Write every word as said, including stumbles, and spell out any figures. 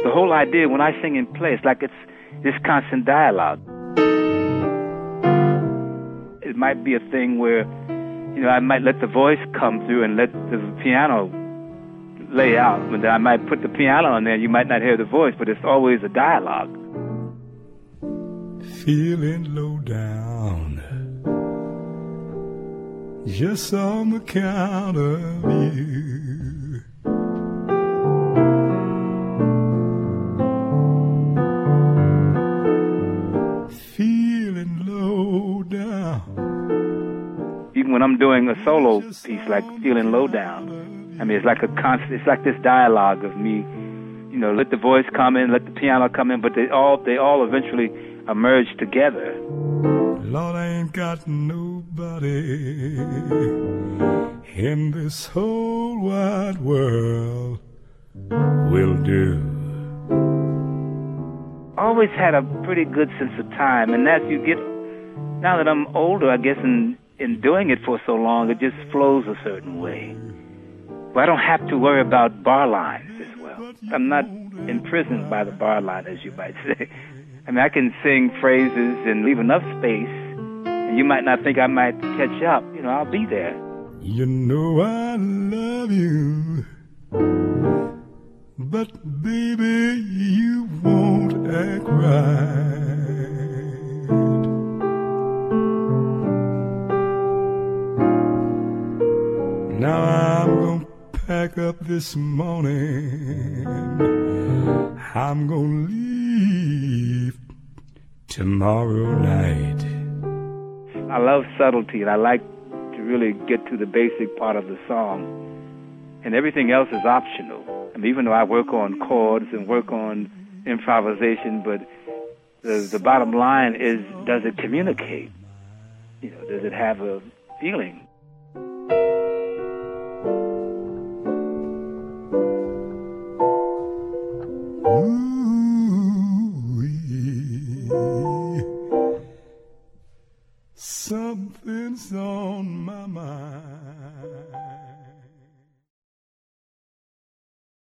the whole idea when I sing and play, it's like it's this constant dialogue. It might be a thing where, you know, I might let the voice come through and let the piano lay out, but then I might put the piano on there. You might not hear the voice, but it's always a dialogue. Feeling low down, just on the count of you. Feeling low down. Even when I'm doing a solo piece like Feeling Low Down, I mean, it's like a constant, it's like this dialogue of me, you know, let the voice come in, let the piano come in, but they all, they all eventually emerge together. Lord, I ain't got nobody in this whole wide world will do. Always had a pretty good sense of time, and as you get, now that I'm older, I guess, in, in doing it for so long, it just flows a certain way. Well, I don't have to worry about bar lines as well. I'm not imprisoned by the bar line, as you might say. I mean, I can sing phrases and leave enough space, and you might not think I might catch up. You know, I'll be there. You know I love you, but baby, you won't act right. Now I'm gonna pack up this morning. I'm gonna leave tomorrow night. I love subtlety, and I like to really get to the basic part of the song. And everything else is optional. I mean, even though I work on chords and work on improvisation, but the, the bottom line is, does it communicate? You know, does it have a feeling? Something's on my mind.